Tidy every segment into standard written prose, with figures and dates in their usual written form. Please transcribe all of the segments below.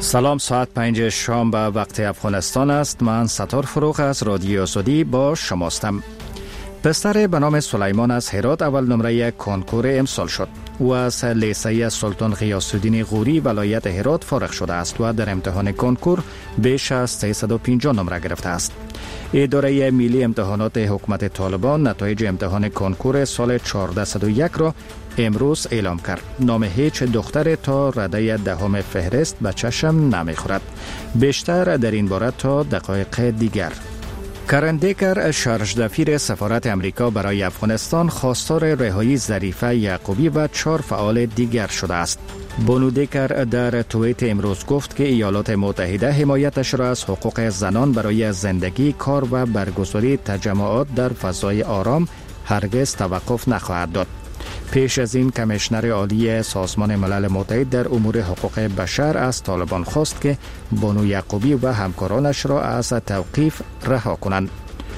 سلام، ساعت 5 شام به وقت افغانستان است. من ستار فروغ از رادیو آزادی با شماستم. پسر به نام سلیمان از هرات اول نمره کنکور امسال شد. او از لیسه سلطان غیاث الدین غوری ولایت هرات فارغ شده است و در امتحان کنکور بیش از 350 نمره گرفته است. اداره ملی امتحانات حکومت طالبان نتایج امتحان کنکور سال 1401 را امروز اعلام کرد. نام هیچ دختر تا رده دهم فهرست به چشم نمیخورد. بیشتر در این باره تا دقایق دیگر. کرن دیکر، شارژدفیر سفارت امریکا برای افغانستان، خواستار رهایی ظریفه یعقوبی و 4 فعال دیگر شده است. بانو دیکر در توییت امروز گفت که ایالات متحده حمایتش را از حقوق زنان برای زندگی، کار و برگزاری تجمعات در فضای آرام هرگز توقف نخواهد داد. پیش از این کمیشنر عالی سازمان ملل متحد در امور حقوق بشر از طالبان خواست که بانو یعقوبی و همکارانش را از توقیف رها کنند.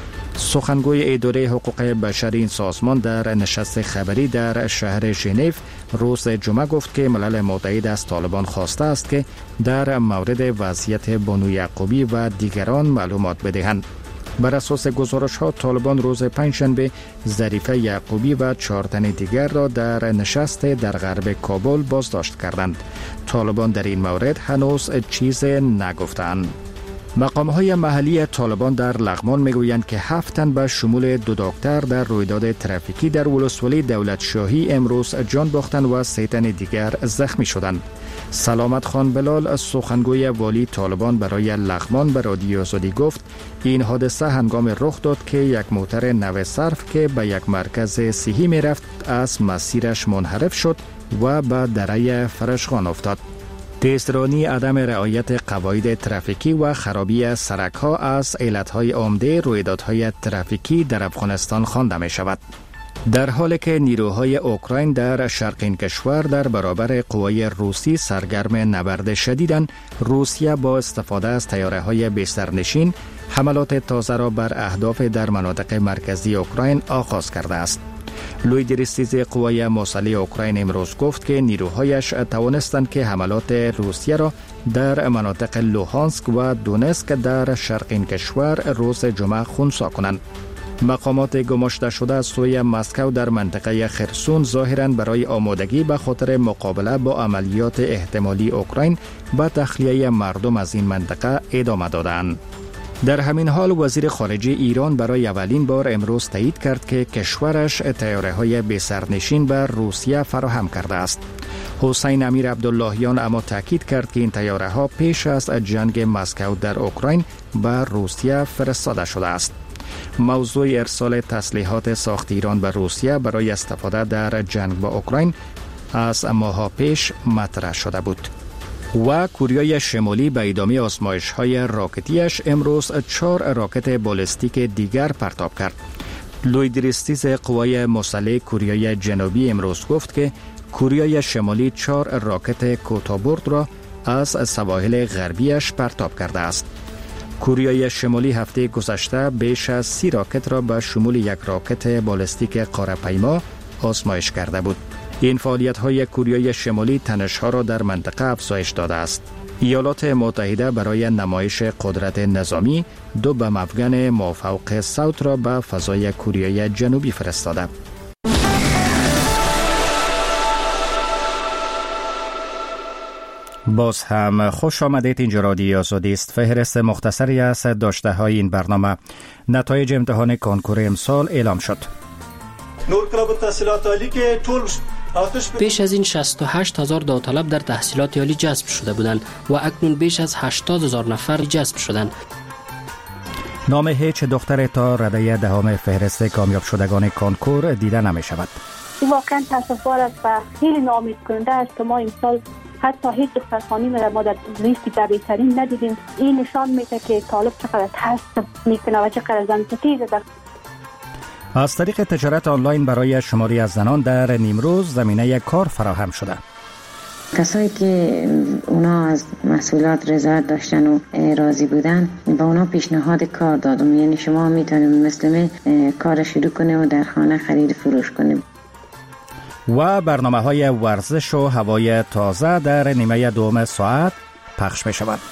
سخنگوی اداره حقوق بشر این سازمان در نشست خبری در شهر ژنو روز جمعه گفت که ملل متحد از طالبان خواسته است که در مورد وضعیت بانو یعقوبی و دیگران معلومات بدهند. بر اساس گزارش ها طالبان روز پنجشنبه ظریفه یعقوبی و 4 تن دیگر را در نشست در غرب کابل بازداشت کردند. طالبان در این مورد هنوز چیز نگفتند. مقام های محلی طالبان در لغمان میگویند که 7 تن به شمول 2 دکتر در رویداد ترافیکی در ولسوالی دولت شاهی امروز جان باختند و 3 تن دیگر زخمی شدند. سلامت خان بلال، سخنگوی والی طالبان برای لغمان، به رادیو آزادی گفت این حادثه هنگام رخ داد که یک موتر نو صرف که به یک مرکز صحی می رفت از مسیرش منحرف شد و به دره فرشغان افتاد. تیزرانی، عدم رعایت قواعد ترافیکی و خرابی سرک ها از علتهای عمده رویدادهای ترافیکی در افغانستان خوانده می شود. در حالی که نیروهای اوکراین در شرق این کشور در برابر قوای روسی سرگرم نبرد شدیدند، روسیه با استفاده از طیاره‌های بسترنشین حملات تازه را بر اهداف در مناطق مرکزی اوکراین آغاز کرده است. لوی دریستیز قوای مسلح اوکراین امروز گفت که نیروهایش توانستند که حملات روسیه را در مناطق لوهانسک و دونسک در شرق این کشور روز جمعه خنثی کنند. مقامات گماشته شده از سوی مسکو در منطقه خرسون ظاهراً برای آمادگی به خاطر مقابله با عملیات احتمالی اوکراین به تخلیه مردم از این منطقه ادامه دادند. در همین حال وزیر خارجه ایران برای اولین بار امروز تایید کرد که کشورش طیاره‌های بسرنشین به روسیه فراهم کرده است. حسین امیر عبداللهیان اما تاکید کرد که این طیاره‌ها پیش از جنگ مسکو در اوکراین به روسیه فرستاده شده است. موضوع ارسال تسلیحات ساخت ایران به روسیه برای استفاده در جنگ با اوکراین از ماه‌ها پیش مطرح شده بود. و کره شمالی به ادامه آزمایش‌های راکتیش امروز 4 راکت بالستیک دیگر پرتاب کرد. لوی دریستیز قوای مسلح کره جنوبی امروز گفت که کره شمالی 4 راکت کوتاه‌برد را از سواحل غربیش پرتاب کرده است. کره شمالی هفته گذشته بیش از 30 راکت را به شمول 1 راکت بالستیک قاره‌پیما آزمایش کرده بود. این فعالیت‌های کره شمالی تنش‌ها را در منطقه افزایش داده است. ایالات متحده برای نمایش قدرت نظامی 2 بم افغان مافوق صوت را به فضای کره جنوبی فرستاده. باز هم خوش آمدید. اینجا رادیو آزادی است. فهرست مختصری از داشته های این برنامه. نتایج امتحان کنکور امسال اعلام شد. بیش از این 68,000 داوطلب در تحصیلات عالی جذب شده بودند و اکنون بیش از 80,000 نفر جذب شدند. نام هیچ دختر تا رده دهم فهرست کامیاب شدگان کنکور دیده نمی شود. واقعا تاسف‌بار است و خیلی ناامید کننده است که ما امسال حتی هیچ دختر خانمی را ما در لیست جوی‌ترین ندیدیم. این نشان میده که طالب چقدر ترس میکنه و چقدر زن ستیز است. از طریق تجارت آنلاین برای شماری از زنان در نیمروز زمینه کار فراهم شده. کسایی که اونا از محصولات رضایت داشتن و راضی بودن با اونا پیشنهاد کار دادم. یعنی شما میتونید مثل کار شروع کنه و در خانه خرید فروش کنه. و برنامه‌های ورزش و هوای تازه در نیمه دوم ساعت پخش می شود.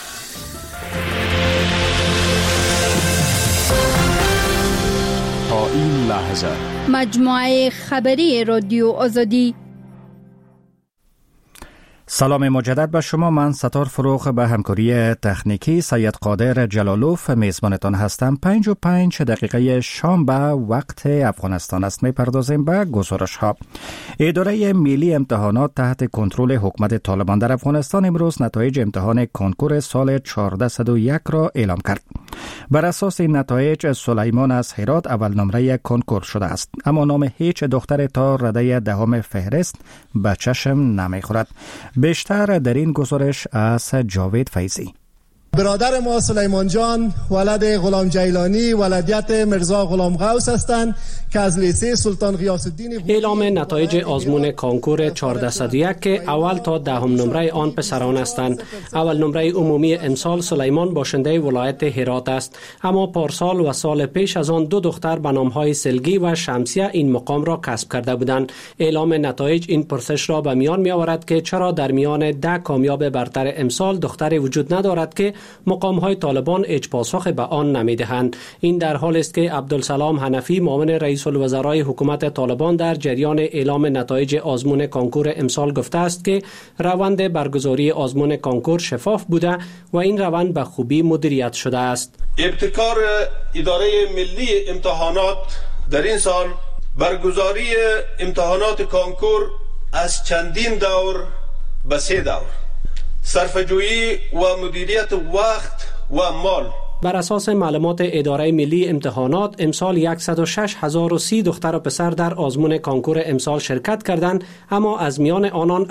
تا این لحظه مجموعه خبری رادیو آزادی. سلام مجدد به شما. من ستار فروغ به همکاری تکنیکی سید قادر جلالوف میزبانتان هستم. 55 دقیقه شام به وقت افغانستان است. میپردازیم به گزارش ها. اداره ملی امتحانات تحت کنترل حکومت طالبان در افغانستان امروز نتایج امتحان کنکور سال 1401 را اعلام کرد. بر اساس این نتایج سلیمان از هرات اول نمره کنکور شده است، اما نام هیچ دختر تا رده دهم فهرست به چشم نمیخورد. بیشتر در این گزارش از جاوید فیضی. برادر ما سلیمان جان ولد غلام جیلانی ولدیت مرزا غلام غوث هستند که از لیسه سلطان غیاث الدین. اعلام نتایج آزمون کانکور 1401 که اول تا دهم نمره آن پسران هستند. اول نمره عمومی امسال سلیمان باشنده ولایت هرات است، اما پارسال و سال پیش از آن دو دختر به نامهای سلگی و شمسیه این مقام را کسب کرده بودند. اعلام نتایج این پرسش را به میان می آورد که چرا در میان 10 کامیاب برتر امسال دختری وجود ندارد که مقام‌های طالبان هیچ پاسخ به آن نمی‌دهند. این در حال است که عبدالسلام حنفی معاون رئیس الوزرای حکومت طالبان در جریان اعلام نتایج آزمون کانکور امسال گفته است که روند برگزاری آزمون کانکور شفاف بوده و این روند به خوبی مدیریت شده است. ابتکار اداره ملی امتحانات در این سال برگزاری امتحانات کانکور از چندین دور به 3 دور، صرفه‌جویی و مدیریت وقت و مال. بر اساس معلومات اداره ملی امتحانات امسال 106,030 دختر و پسر در آزمون کانکور امسال شرکت کردند، اما از میان آنان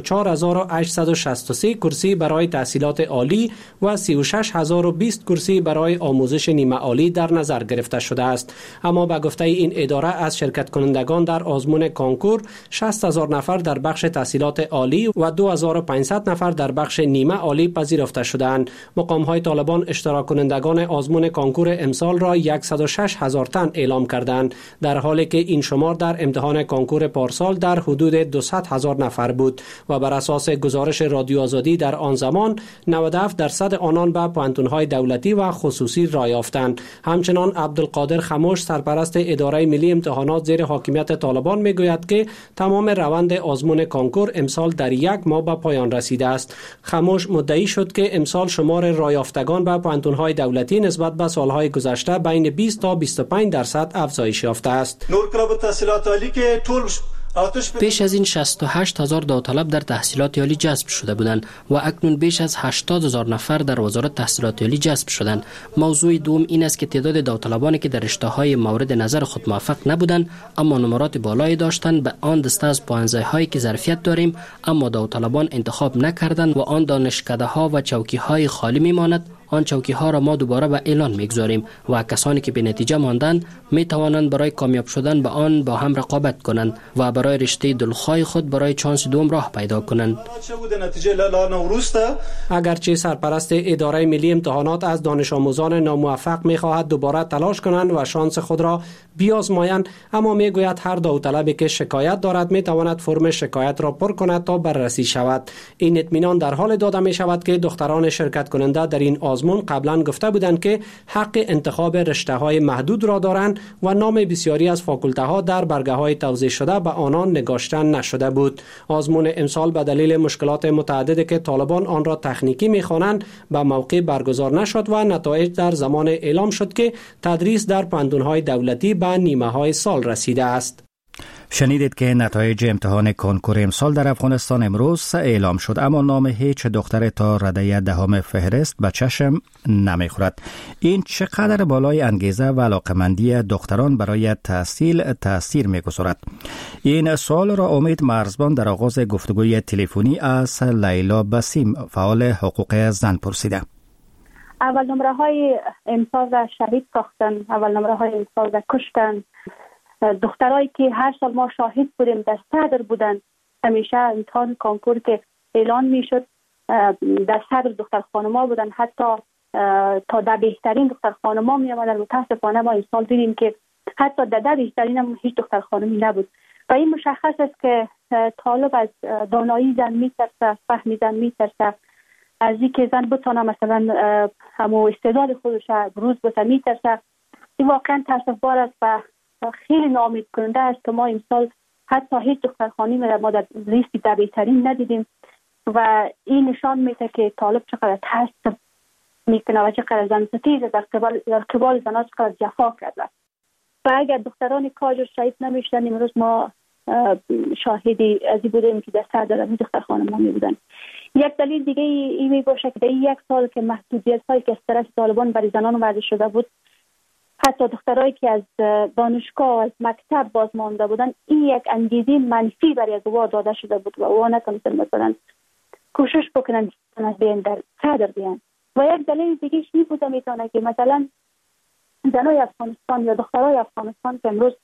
84,863 کرسی برای تحصیلات عالی و 36,020 کرسی برای آموزش نیمه عالی در نظر گرفته شده است. اما به گفته این اداره از شرکت کنندگان در آزمون کانکور 60,000 نفر در بخش تحصیلات عالی و 2,500 نفر در بخش نیمه عالی پذیرفته شدند. مقام‌های طالبان اشتراک کنندگان آزمون کانکور امسال را 106,000 تن اعلام کردند، در حالی که این شمار در امتحان کانکور پارسال در حدود 200,000 نفر بود و بر اساس گزارش رادیو آزادی در آن زمان 97% آنان به پوهنتون‌های دولتی و خصوصی رای یافتند. همچنان عبدالقادر خموش سرپرست اداره ملی امتحانات زیر حاکمیت طالبان میگوید که تمام روند آزمون کانکور امسال در 1 ماه به پایان رسیده است. خموش مدعی شد که امسال شمار رای یافتگان به پوهنتون‌های دولتی نسبت به سالهای گذشته بین 20 تا 25% افزایش یافته است. نور کلاب تحصیلات عالی که طول پیش از این 68,000 داوطلب در تحصیلات عالی جذب شده بودند و اکنون بیش از 80,000 نفر در وزارت تحصیلات عالی جذب شدند. موضوع دوم این است که تعداد داوطلبانی که در رشته‌های مورد نظر خود موفق نبودند اما نمرات بالایی داشتند به آن دسته از پوهن‌زای‌هایی که ظرفیت داریم اما داوطلبان انتخاب نکردند و آن دانشکده‌ها و چوکی‌های خالی می‌ماند. آن چوکی ها را ما دوباره به اعلان میگذاریم و کسانی که به نتیجه ماندند می توانند برای کامیاب شدن به آن با هم رقابت کنند و برای رشته دلخواه خود برای چانس دوم راه پیدا کنند. اگرچه سرپرست اداره ملی امتحانات از دانش آموزان ناموفق می خواهد دوباره تلاش کنند و شانس خود را بیازمایند، اما می گوید هر داوطلبی که شکایت دارد می تواند فرم شکایت را پر کند تا بررسی شود. این اطمینان در حال داده می شود که دختران شرکت کننده در این آزمون قبلا گفته بودند که حق انتخاب رشته‌های محدود را دارند و نام بسیاری از فاکولته‌ها در برگه‌های توزیع شده به آنان نگاشته نشده بود. آزمون امسال به دلیل مشکلات متعددی که طالبان آن را تکنیکی می‌خوانند به موقع برگزار نشد و نتایج در زمان اعلام شد که تدریس در پوهنتون‌های دولتی به نیمه‌های سال رسیده است. شنیدید که نتایج امتحان کنکور امسال در افغانستان امروز اعلام شد، اما نام هیچ دختر تا رده دهم فهرست به چشم نمیخورد. این چقدر بالای انگیزه و علاقمندی دختران برای تحصیل تأثیر میگذارد؟ این سوال را امید مرزبان در آغاز گفتگوی تلفنی از لیلا بسیم فعال حقوق زن پرسیده. اول نمره های امسال را شهید ساختن، اول نمره های امسال را کشتن. دخترایی که هر سال ما شاهد بودیم در صدر بودن، همیشه امتحان کانکور که اعلان می شد در صدر دختر خانما بودن، حتی تا در بهترین دختر خانما می آمدن. متاسفانه ما این سال دیدیم که حتی در بهترین هم هیچ دختر خانمی نبود و این مشخص است که طالب از دانایی زن می ترسه، فهم زن می ترسه از اینکه زن بتونه مثلا همو استعداد خودش بروز بده میترسه. این واقعا تاسفبار است و خیلی ناامید کننده است که ما امسال حتی هیچ دختر خانمی ما در لیست ده بهترین ندیدیم و این نشان میده که طالب چقدر ترس میکنه و چقدر زن ستیز در قبال زنان چقدر جفا کرده. و اگر دختران کاج شهید نمیشدن امروز ما شاهدی از این بودیم که در سر دارم دختر خانم ها می بودن. یک دلیل دیگه این می باشه که در یک سال که محدودیت هایی که از طرف طالبان برای زنان وضع شده بود، حتی دخترایی که از دانشگاه از مکتب بازمانده بودن، این یک انگیزه منفی برای ازدواج داده شده بود و اونا نتونستن مثلا کوشش بکنن از بین در صدر بیان. و یک دلیل دیگه این بوده میتونه که مثلا زنای افغانستان یا دخترای افغانستان که امروز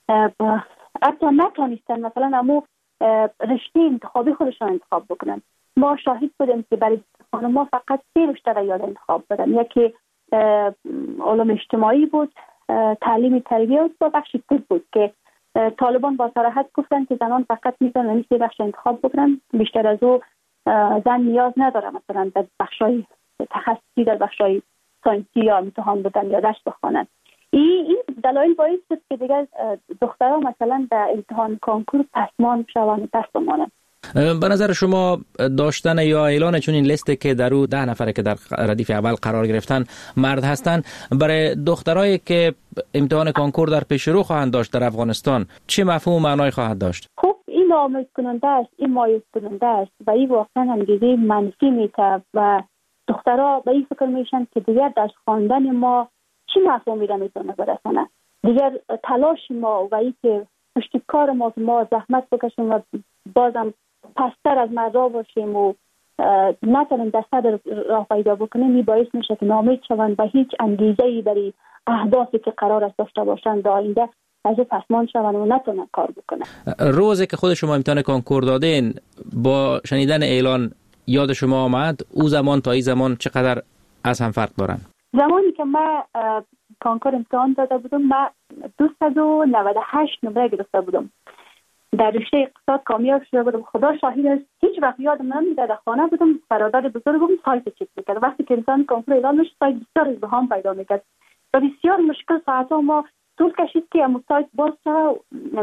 حتی نتونستن مثلا امو رشته انتخابی خودشان انتخاب بکنن. ما شاهد بودیم که برای ما فقط 3 رشته را یاد انتخاب دادن. یکی علوم اجتماعی بود، تعلیم تربیت و بخش طب بود که طالبان با صراحت گفتن که زنان فقط میتونن این 3 بخش انتخاب بکنن، بیشتر از او زن نیاز نداره مثلا در بخشای تخصصی در بخشای ساینسی یا امتحان بدن یا درس بخوانند. این دلایل باعث شد که دیگر دخترها مثلا در امتحان کنکور پسمان شوند، پس بمانند. به نظر شما داشتن یا اعلان چون این لیستی که در او 10 نفره که در ردیف اول قرار گرفتن مرد هستند، برای دخترایی که امتحان کنکور در پیش رو خواهند داشت در افغانستان چه مفهوم و معنای خواهد داشت؟ خب این ناامید کننده است، این مایوس کننده است و این واقعا انگیزه منفی میده و دخترها به این فکر میشن که دیگر درس خواندن ما چی مفهومی را میتونه برسانه، دیگر تلاش ما و این که پشت کار ما زحمت بکشیم و بازم پستر از مردا باشیم و نتونیم در صدر راه پیدا بکنیم، این باعث میشه که ناامید شوند و هیچ انگیزه‌ای برای اهدافی که قرار است داشته باشند در آینده از پسمان شوند و نتونن کار بکنن. روزی که خود شما امتحان کنکور دادین با شنیدن اعلان یاد شما آمد او زمان تا این زمان چقدر از هم فرق دارن؟ زمانی که من کنکور امتحان داده بودم من 298 نمره گرفته بودم، در رشته اقتصاد کامیاب شده بودم. خدا شاهد است هیچ وقت یادم نمیاد در خانه بودم برادر بزرگم سایت چک میکرد. وقتی که امتحان کنکور اعلان میشد سایت بسیار ازدحام پیدا میکرد و بسیار مشکل ساعتها ما طول کشید که اما سایت باز شد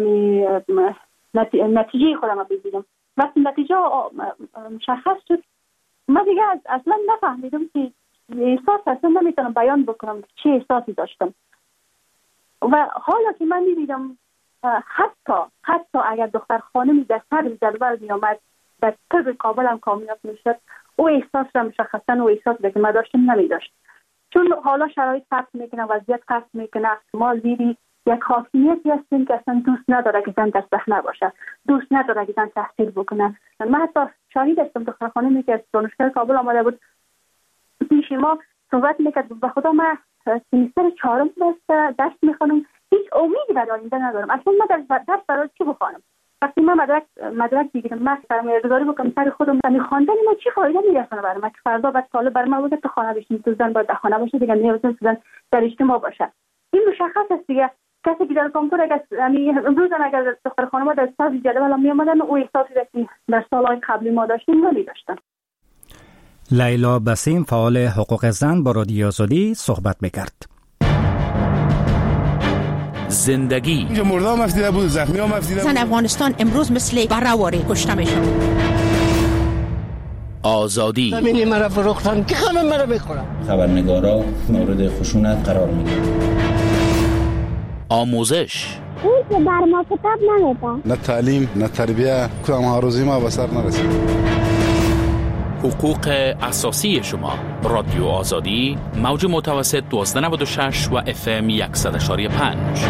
نتیجه خودم ببینم. وقتی نتیجه مشخص شد من دیگه اصلا نفهمیدم که احساس اصلا نمیتونم بیان بکنم چه احساسی داشتم. و حالا که من میبینم حتی اگر دختر خانمی در سر جدول میامد در طب کابل هم کامیاب میشد، او احساس را مشخصا او احساس که من داشتم نمیداشت، چون حالا شرایط فرق میکنه، وضعیت فرق میکنه. ما زیری یک حاکمیتی هستیم که اصلا دوست نداره که زن در صحنه باشه، دوست نداره که زن تحصیل بکنه. من حتی شاهد هستم دختر خانمی که از دانشگاه کابل آمده بود پیش ما صحبت میکرد، به خدا من سمستر 4 درس میخونم، هیچ امیدی برای آینده ندارم، اصلا من درس برای چی بخونم؟ وقتی من مدرک بگیرم من سرمایه‌گذاری بکنم سر خودم، من خواندن ما چی فایده میرسونه برای من که فردا بعد طالب برای من بوده تو خانه بشین، تو زن باید در خانه باشه دیگه، نیازه زن در اجتماع باشه. این مشخص است دیگه. کسی که در کنکور امروز اگر دختر خانم در سال جدول می اومدن او احساسی که در سال‌های قبلی ما داشتیم نمی‌داشتن. لیلا بسیم فعال حقوق زن با رادیو آزادی صحبت می‌کرد. زندگی اینجا مردم مفتیده بود، زخمی ها مفتیده بود. زن افغانستان امروز مثل برآوری کشته میشن. آزادی زمینی مرا فروختن که همه مرا میخورن. خبرنگارا مورد خشونت قرار میگیرن. آموزش اون که بر ما کتاب نمیده، نه تعلیم نه تربیه، کدام آرزوی ما به سر نرسید. حقوق اساسی شما. رادیو آزادی موج متوسط 1296 و FM 100.5.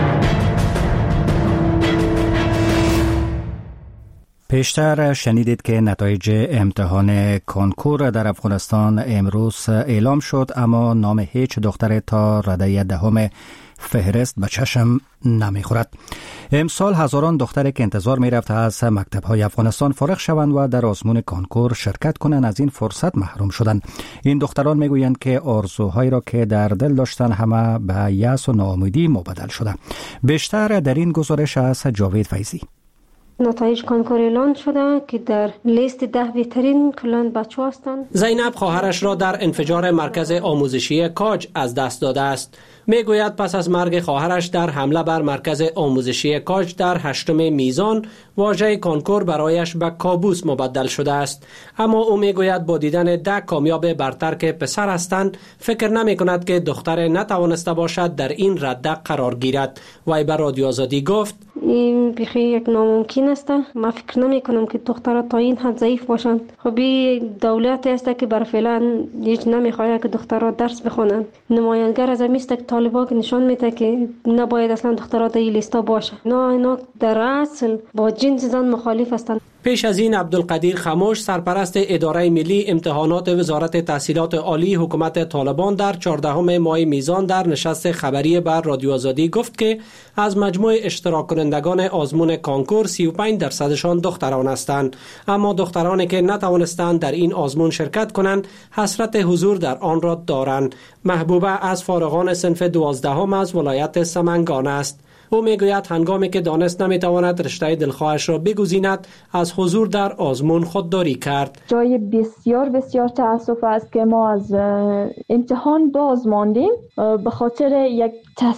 پیشتر شنیدید که نتایج امتحان کنکور در افغانستان امروز اعلام شد، اما نام هیچ دختر تا رده 10 فهرست به چشم نمیخورد. امسال هزاران دختر که انتظار میرفت از مکتب‌های افغانستان فارغ شوند و در آزمون کنکور شرکت کنند از این فرصت محروم شدند. این دختران میگویند که آرزوهایی را که در دل داشتند همه به یأس و ناامیدی مبدل شده. بیشتر در این گزارش از جاوید فیضی. نتایج کنکور اعلان شده که در لیست 10 بهترین کلان بچه هستند. زینب خواهرش را در انفجار مرکز آموزشی کاج از دست داده است. میگوید پس از مرگ خواهرش در حمله بر مرکز آموزشی کاج در 8 میزان واژه کنکور برایش به کابوس مبدل شده است. اما او میگوید با دیدن 10 کامیاب برتر که پسر هستند فکر نمی کند که دختر نتوانسته باشد در این رده قرار گیرد. وی به رادیو آزادی گفت این بخی یک ناممکن است. من فکر نمی کنم که دخترها تا این حد ضعیف باشند. خب این دولت است که بر فعلا هیچ نمیخواهد که دخترها درس بخونند. نمایانگر از این است که طالبان که نشان میده که نباید اصلا دخترها در این لیستا باشه. اینا در اصل با جنس زن مخالف هستند. پیش از این عبدالقدیر خموش سرپرست اداره ملی امتحانات وزارت تحصیلات عالی حکومت طالبان در 14 ماه میزان در نشست خبری بر رادیو آزادی گفت که از مجموع اشتراک کنندگان آزمون کانکور 35% دختران هستند. اما دخترانی که نتوانستند در این آزمون شرکت کنند حسرت حضور در آن را دارند. محبوبه از فارغان صنف 12 از ولایت سمنگان است. او میگوید هنگامی که دانست نمیتواند رشته دلخواهش را بگزیند از حضور در آزمون خودداری کرد. جای بسیار بسیار تأسف است که ما از امتحان باز ماندیم به خاطر یک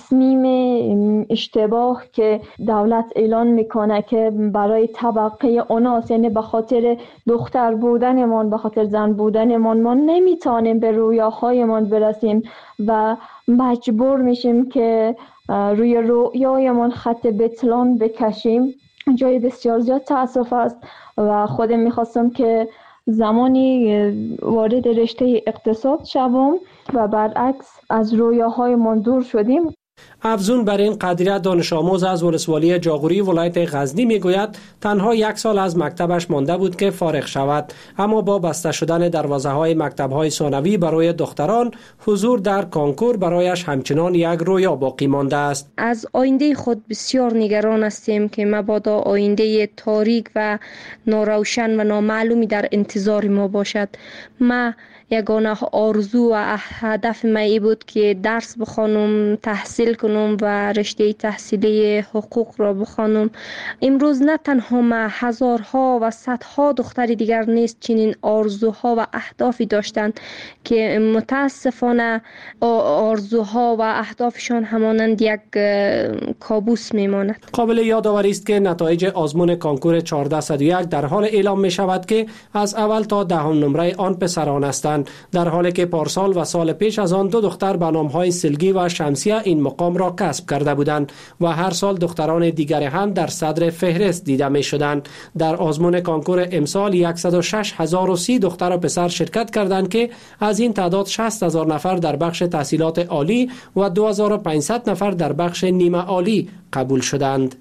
تصمیم اشتباه که دولت اعلان میکنه که برای طبقه اوناس، یعنی به خاطر دختر بودنمان، به خاطر زن بودنمان ما نمیتونیم به رویاهایمان برسیم و مجبور میشیم که روی رویایمان خط بتلان بکشیم. جای بسیار زیاد تأسف است و خودم میخواستم که زمانی وارد رشته اقتصاد شوم و برعکس از رویاهایمان دور شدیم. افزون بر این قدریه دانش آموز از ولسوالی جاغوری ولایت غزنی میگوید تنها 1 سال از مکتبش مانده بود که فارغ شود، اما با بسته شدن دروازه های مکتب های ثانوی برای دختران حضور در کانکور برایش همچنان یک رویا باقی مانده است. از آینده خود بسیار نگران هستیم که مبادا آینده تاریک و ناروشن و نامعلومی در انتظار ما باشد. ما یگانه آرزو و هدف من بود که درس بخوانم، تحصیل کنم و رشته تحصیلی حقوق را بخوانم. امروز نه تنها ما، هزارها و صدها دختر دیگر نیست چنین آرزوها و اهدافی داشتند که متاسفانه آرزوها و اهدافشان همانند یک کابوس میماند. قابل یادآوری است که نتایج آزمون کانکور 1401 در حال اعلام می شود که از اول تا 10 نمره آن پسران هستند، در حالی که پارسال و سال پیش از آن 2 دختر به نام‌های سلگی و شمسیه این مقام را کسب کرده بودند و هر سال دختران دیگر هم در صدر فهرست دیده می شدند. در آزمون کانکور امسال 106,030 دختر و پسر شرکت کردند که از این تعداد 60,000 نفر در بخش تحصیلات عالی و 2,500 نفر در بخش نیمه عالی قبول شدند.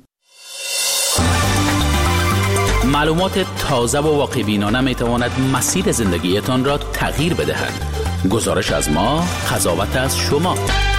معلومات تازه و واقع‌بینانه می تواند مسیر زندگیتان را تغییر بدهد. گزارش از ما، قضاوت از شما.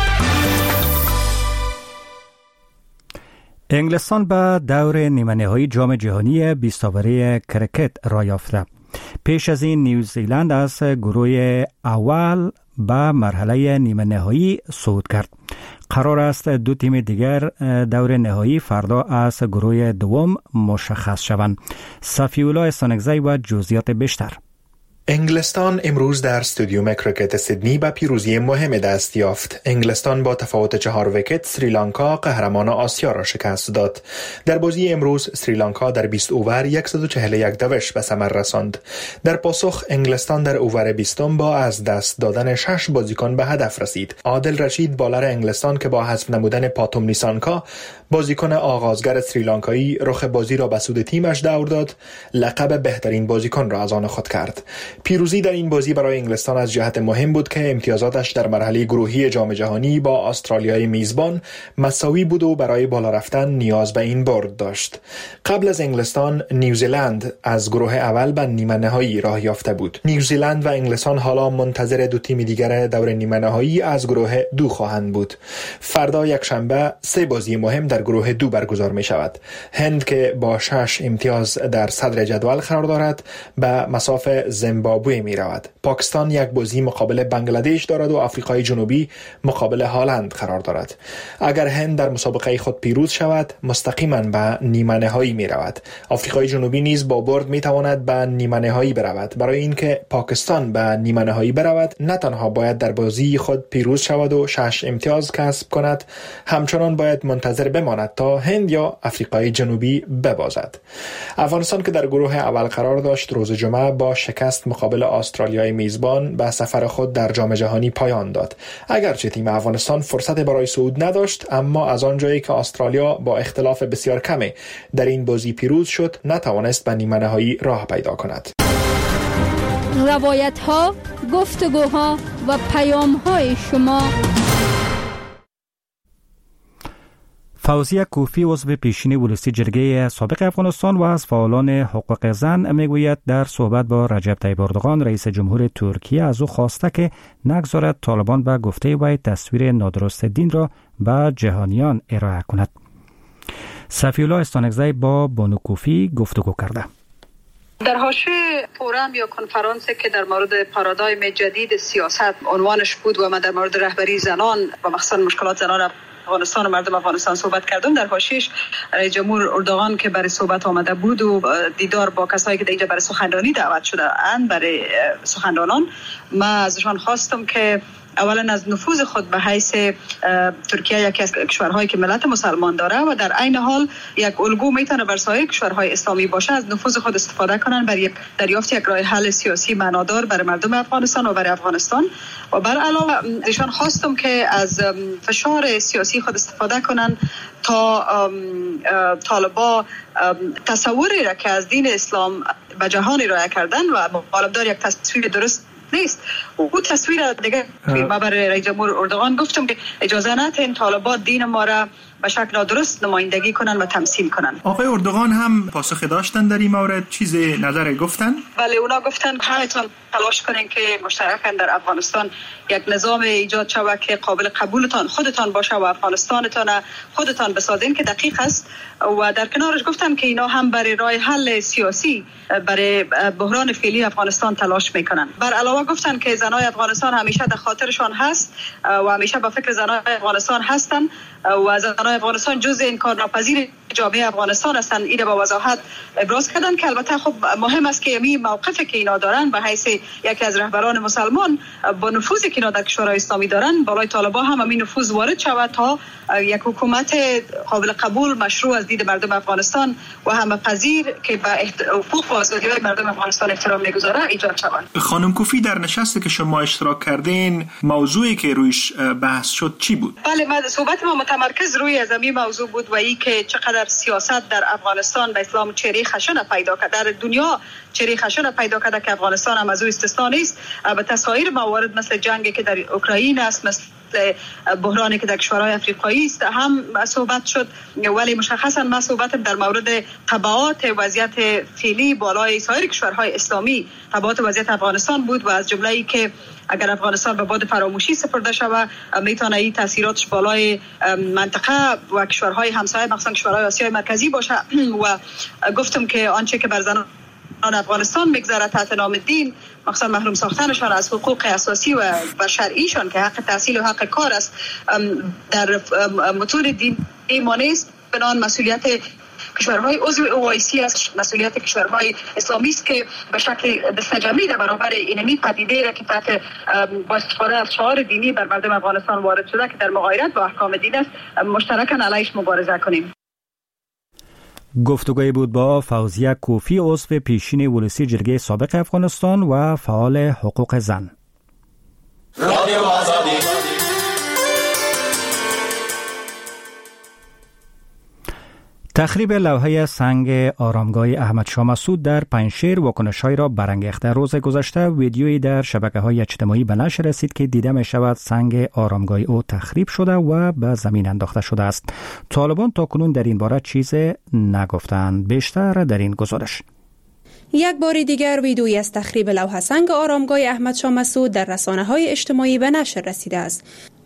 انگلستان به دور نیمه نهایی جام جهانی 20 اوره کرکت را یافته. پیش از این نیوزیلند از گروه اول به مرحله نیمه نهایی صعود کرد. قرار است 2 تیم دیگر دور نهایی فردا از گروه دوم مشخص شوند. صفی‌الله سانگزی و جزئیات بیشتر. انگلستان امروز در استادیوم کرکت سیدنی به پیروزی مهم دست یافت. انگلستان با تفاوت 4 ویکت سریلانکا قهرمان آسیا را شکست داد. در بازی امروز سریلانکا در 20 اوور 141 دوش به ثمر رساند. در پاسخ انگلستان در اوور 20 با از دست دادن 6 بازیکن به هدف رسید. عادل رشید بالر انگلستان که با حذف نمودن پاتوم نیسانکا بازیکن آغازگر سریلانکایی رخ بازی را به سود تیمش دور داد، لقب بهترین بازیکن را از آن خود کرد. پیروزی در این بازی برای انگلستان از جهت مهم بود که امتیازاتش در مرحله گروهی جام جهانی با استرالیای میزبان مساوی بود و برای بالا رفتن نیاز به این برد داشت. قبل از انگلستان نیوزیلند از گروه اول به نیمه نهایی راه یافته بود. نیوزیلند و انگلستان حالا منتظر 2 تیم دیگر دور نیمه نهایی از گروه 2 خواهند بود. فردا یکشنبه 3 بازی مهم در گروه 2 برگزار می شود. هند که با 6 امتیاز در صدر جدول قرار دارد به مصاف زیمبابوه زیمبابوه می رود. پاکستان یک بازی مقابل بنگلادش دارد و آفریقای جنوبی مقابل هالند قرار دارد. اگر هند در مسابقه خود پیروز شود مستقیما به نیمه نهایی می رود. آفریقای جنوبی نیز با برد می تواند به نیمه نهایی برود. برای اینکه پاکستان به نیمه نهایی برود نه تنها باید در بازی خود پیروز شود و 6 امتیاز کسب کند، همچنان باید منتظر بماند تا هند یا آفریقای جنوبی ببازد. افغانستان که در گروه اول قرار داشت روز جمعه با شکست مقابل استرالیای میزبان به سفر خود در جام جهانی پایان داد. اگرچه تیم افغانستان فرصت برای صعود نداشت، اما از آنجایی که استرالیا با اختلاف بسیار کمی در این بازی پیروز شد نتوانست به نیمه نهایی راه پیدا کند. روایت ها، گفتگوها و پیام های شما. فوزیه کوفی عضو پیشین ولسی جرگه سابق افغانستان و از فعالان حقوق زن میگوید در صحبت با رجب طیب اردوغان رئیس جمهور ترکیه از او خواسته که نگذارد طالبان به گفته وی تصویر نادرست دین را به جهانیان ارائه کند. صفی‌الله استانکزی با بانو کوفی گفتگو کرده. در حاشیه فورم یا کنفرانسی که در مورد پارادایم جدید سیاست عنوانش بود و من در مورد رهبری زنان و مخصوصا مشکلات زنان افغانستان و مردم افغانستان صحبت کردم، در حاشیه‌اش رئیس جمهور اردوغان که برای صحبت آمده بود و دیدار با کسایی که اینجا برای سخنرانی دعوت شده اند برای سخنرانان، من ازشان خواستم که اولا از نفوذ خود به حیث ترکیه یکی از کشورهایی که ملت مسلمان داره و در عین حال یک الگو میتونه بر سایر کشورهای اسلامی باشه، از نفوذ خود استفاده کنن برای دریافت یک راه حل سیاسی معنادار برای مردم افغانستان و برای افغانستان. و بر علاوه ایشان خواستم که از فشار سیاسی خود استفاده کنن تا طالبا تصوری را که از دین اسلام به جهان ارائه کردن و مطالبدار یک تصویر درست نیست. او تصویر دیگه ما برای رئیس جمهور اردوغان گفتم که اجازه ندین طالبان دین ما را به شکل نادرست نمایندگی کنن و تمثیل کنن. آقای اردوغان هم پاسخ داشتن در این مورد؟ چیز نظر گفتن؟ بله، اونا گفتن همتون تلاش کنین که مشترکاً در افغانستان یک نظام ایجاد شود که قابل قبولتان خودتان باشه و افغانستانتان خودتان بسازین که دقیق است. و در کنارش گفتن که اینا هم برای راه حل سیاسی برای بحران فعلی افغانستان تلاش میکنن. بر علاوه گفتن که زنای افغانستان همیشه در خاطرشان هست و همیشه با فکر زنای افغانستان هستن و زنای افغانستان جزء انکارناپذیر جامعه افغانستان هستن. این با وضاحت ابراز کردن که البته خب مهم است که این موقفی که اینا دارن به حیث یکی از رهبران مسلمان با نفوذی که اینا در کشورهای اسلامی دارن بالای طالبان هم همین نفوذ وارد شود تا یک حکومت قابل قبول مشروع از دید مردم افغانستان و همه پذیر که به حقوق و آزادی‌های مردم افغانستان احترام می‌گذاره ایجاد شود. خانم کوفی در نشستی که شما اشتراک کردین موضوعی که رویش بحث شد چی بود؟ بله، صحبت ما متمرکز روی از این موضوع بود و این که چقدر سیاست در افغانستان به اسلام چهره خشن پیدا کرده، در دنیا چهره خشن پیدا کرده که افغانستان هم از او استثنا نیست. البته سایر موارد مثل جنگی که در اوکراین است، مثل بحرانی که در کشورهای افریقایی است هم صحبت شد، ولی مشخصا ما صحبت در مورد تبعات وضعیت فعلی بالای سایر کشورهای اسلامی تبعات وضعیت افغانستان بود و از جمله ای که اگر افغانستان به باد فراموشی سپرده شود میتونه این تاثیراتش بالای منطقه و کشورهای همسایه مخصوصا کشورهای آسیای مرکزی باشه. و گفتم که آنچه که بر زنان افغانستان میگذره تحت نام دین، مخصوصا محروم ساختنشان از حقوق اساسی و شرعیشان که حق تحصیل و حق کار است در متون دین ما نیست، بنابراین مسئولیت کشورهای عضو OIC است، مسئولیت کشورهای اسلامی است که به شکل دستجمعی در برابر اینمی پدیده را که تحت با استفاده از شعار دینی بر مردم افغانستان وارد شده که در مغایرت با احکام دین است مشترکاً علیهش مبارزه کنیم. گفتگوی بود با فوزیه کوفی عضو پیشین ولسی جرگه سابق افغانستان و فعال حقوق زن. رادیو آزادی. تخریب لوحه سنگ آرامگاه احمد شاه مسعود در پنجشیر واکنش‌هایی را برانگیخته. روز گذشته ویدیویی در شبکه‌های اجتماعی به نشر رسید که دیده می‌شود سنگ آرامگاه او تخریب شده و به زمین انداخته شده است. طالبان تاکنون در این باره چیزی نگفتند. بیشتر در این گزارش. یک بار دیگر ویدیویی از تخریب لوحه سنگ آرامگاه احمد شاه مسعود در رسانه‌های اجتماعی به نشر رسیده است.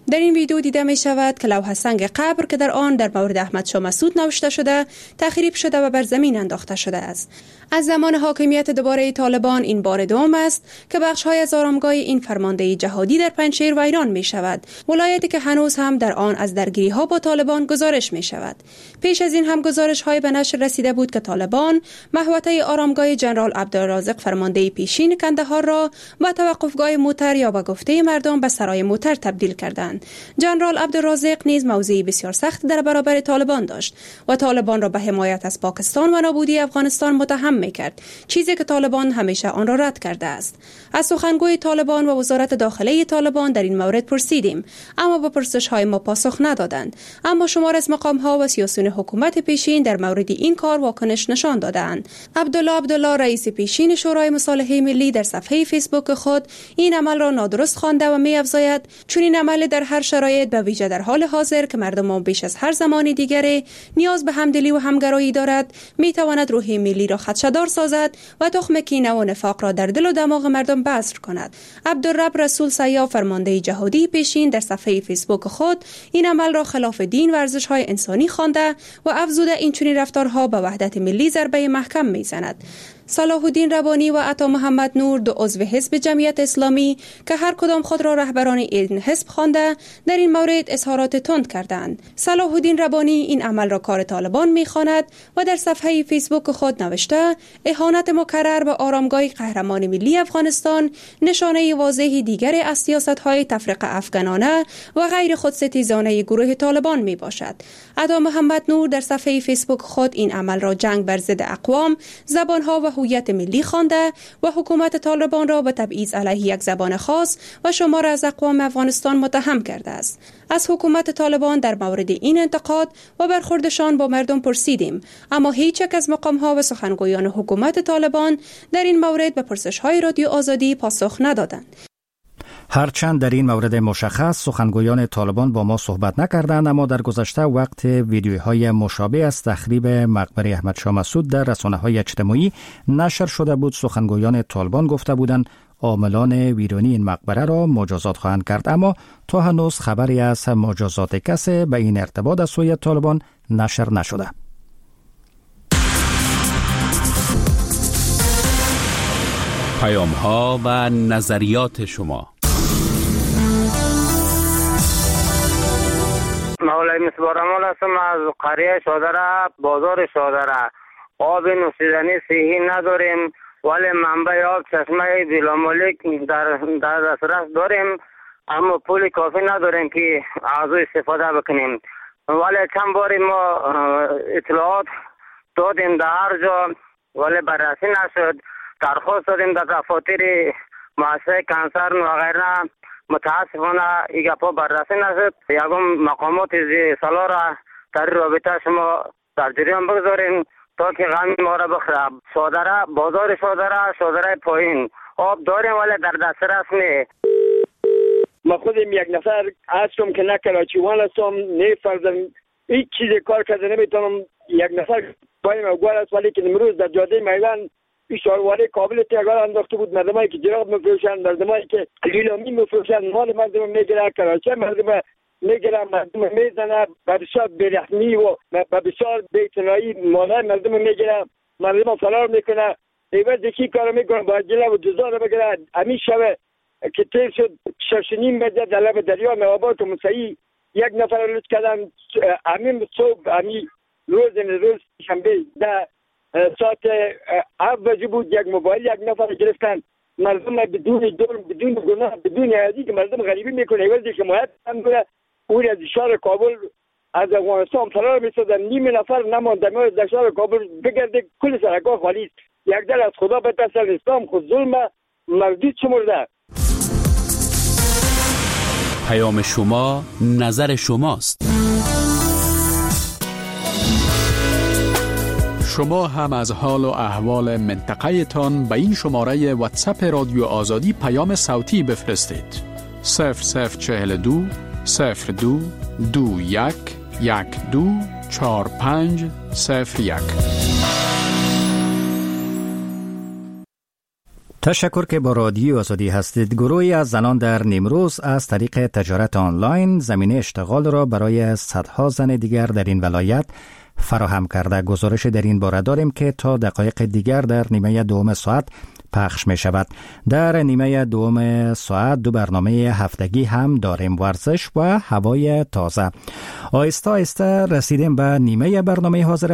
در این ویدیو دیده می شود که لوح سنگ قبر که در آن در مورد احمد شاه مسعود نوشته شده تخریب شده و بر زمین انداخته شده است. از زمان حاکمیت دوباره طالبان این بار دوم است که بخش‌های از آرامگاه این فرمانده جهادی در پنجشیر ویران می شود، ولایتی که هنوز هم در آن از درگیری‌ها با طالبان گزارش می شود. پیش از این هم گزارش‌های به نشر رسیده بود که طالبان محوطه آرامگاه جنرال عبدالرازق فرمانده پیشین کندهار را با توقفگاه موتر یا به گفته مردم به سرای موتر تبدیل کردند. جنرال عبدالرازق نیز موضعی بسیار سخت در برابر طالبان داشت و طالبان را به حمایت از پاکستان و نابودی افغانستان متهم می‌کرد، چیزی که طالبان همیشه آن را رد کرده است. از سخنگوی طالبان و وزارت داخله طالبان در این مورد پرسیدیم، اما به پرسش‌های ما پاسخ ندادند. اما شمار از مقام‌ها و سیاسیون حکومت پیشین در مورد این کار واکنش نشان دادند. عبدالله رئیس پیشین شورای مصالحه ملی در صفحه فیسبوک خود این عمل را نادرست خوانده و می‌افزاید چون این عمل در هر شرایط به ویژه در حال حاضر که مردم بیش از هر زمان دیگری نیاز به همدلی و همگرایی دارد می‌تواند روح ملی را خدشه‌دار سازد و تخم کینه و نفاق را در دل و دماغ مردم بذر کند. عبدالرب رسول سیاف فرمانده جهادی پیشین در صفحه فیسبوک خود این عمل را خلاف دین و ارزش‌های انسانی خوانده و افزوده این چنین رفتارها به وحدت ملی ضربه محکم می‌زند. صلاح الدین ربانی و عطا محمد نور، دو عضو حزب جمعیت اسلامی که هر کدام خود را رهبران این حزب خوانده، در این مورد اظهارات تند کردند. صلاح الدین ربانی این عمل را کار طالبان می‌خواند و در صفحه فیسبوک خود نوشته اهانت مکرر به آرامگاه قهرمان ملی افغانستان نشانه واضح دیگر از سیاست‌های تفرقه افغانانه و غیر خودستیزانه گروه طالبان میباشد. عطا محمد نور در صفحه فیسبوک خود این عمل را جنگ بر ضد اقوام، زبان‌ها و هویت ملی خوانده و حکومت طالبان را به تبعیض علیه یک زبان خاص و شمار از اقوام افغانستان متهم کرده است. از حکومت طالبان در مورد این انتقاد و برخوردشان با مردم پرسیدیم، اما هیچ یک از مقام‌ها و سخنگویان حکومت طالبان در این مورد به پرسش‌های رادیو آزادی پاسخ ندادند. هرچند در این مورد مشخص سخنگویان طالبان با ما صحبت نکردند، اما در گذشته وقت ویدیوهای مشابه از تخریب مقبره احمد شاه مسعود در رسانه‌های اجتماعی نشر شده بود، سخنگویان طالبان گفته بودند عاملان ویرانی این مقبره را مجازات خواهند کرد، اما تا هنوز خبری از مجازات کسی به این ارتباط از سوی طالبان نشر نشده. پیام‌ها و نظریات شما. مولای مصباح هستم از قریه شادره، بازار شادره. آب نوشیدنی صحی نداریم، ولی منبع آب چشمه بلامالک در دسترس داریم، اما پول کافی نداریم که از او استفاده بکنیم. ولی چند باری ما اطلاعات دادیم در هر جا، ولی بررسی نشد. درخواست دادیم در دفاتر مؤسسه کنسرن و غیره، متاسفانه این گپا بررسی نشد. یکم مقامات سالا را در رابطه شما در جریان بگذاریم تا که غم ما را بخوره. شادره، بازار شادره پایین آب داریم ولی در دسترس نیست. ما خودم یک نفر هستم که نه کلاچیوان هستم، نه فرزن هیچ چیز کار کرده نمیتونم. یک نفر پایین اوگوار است، ولی که امروز در جاده میدان اشارواله کابل تیگار انداخته بود. مردمایی که جراب میفروشن، مردمایی که لیلامی میفروشن، مال مردم میگیره، کراچه مردم میگیره، مردم میزنه، بسیار بیرحمی و بسیار بی‌اعتنایی مال مردم میگیره، مردم فرار میکنه. ایوز یکی کارو میکنه با جلب و جزا رو بگیره. همین شب که تیر شد ششنیم بده در لب دریا نوابات و مسیحی یک نفر رو لطف کردن. همین صبح همین روز شنبه ده ساعت 7 بجه بود، یک موبایل یک نفر گرفتن. مردم بدون جرم، بدون گناه، بدون عادی که مردم غریبی میکنه ایوزی که حمایت هم کنه اون از شهر کابل از افغانستان فرار میسازن. نیم نفر نماند در شهر کابل بگرده، کل سرکا خالی است. یک در از خدا بترسن، اسلام خود ظلم مردود شمرده. پیام شما نظر شماست. شما هم از حال و احوال منطقه تان به این شماره واتساپ رادیو آزادی پیام صوتی بفرستید. 0042 02 21 12 45 01. تشکر که با رادیو آزادی هستید. گروهی از زنان در نیمروز از طریق تجارت آنلاین زمینه اشتغال را برای صدها زن دیگر در این ولایت فراهم کرده. گزارش در این باره داریم که تا دقایق دیگر در نیمه دوم ساعت پخش می شود. در نیمه دوم ساعت 2 برنامه هفتگی هم داریم، ورزش و هوای تازه. آهسته آهسته رسیدیم به نیمه برنامه حاضر